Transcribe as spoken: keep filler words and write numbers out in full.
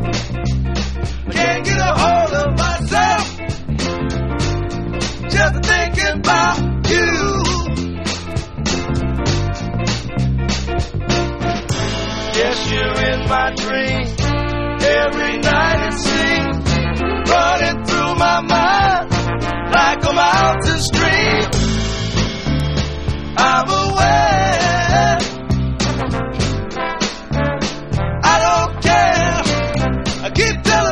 Can't get a hold of myself, just thinking about you. Yes, you're in my dreams. Every night it seems, running through my mind like a mountain stream. I'm aware, I don't care, I keep telling